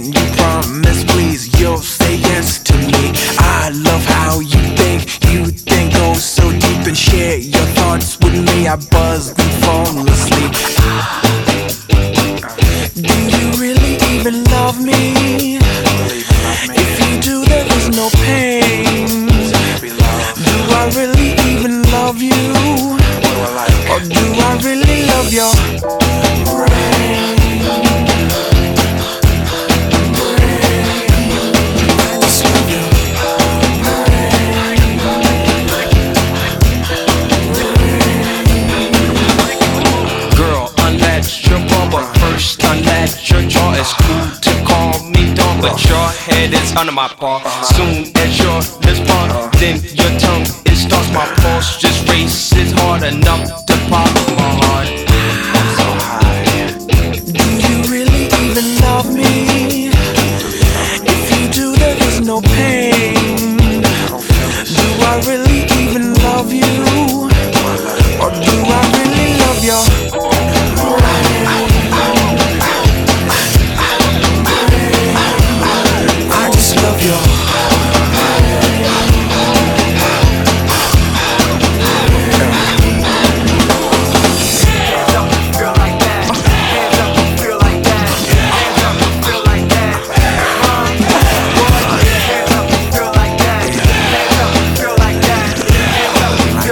Can you promise, please, you'll say yes to me? I love how you think oh so deep, and share your thoughts with me. I buzz and fall asleep. Do you really even love me? If you do, there is no pain. Do I really even love you? Or do I really love your brain? Unlatch your jaw. It's cool to call me dog, but your head is under my paw. Soon as your lips part, then your tongue, it starts. My pulse just races hard enough to pop my heart. So high. Do you really even love me? If you do, there is no pain. Do I really even love you? Or do I really love your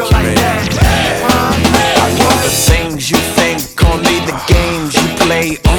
you think, only the games you play.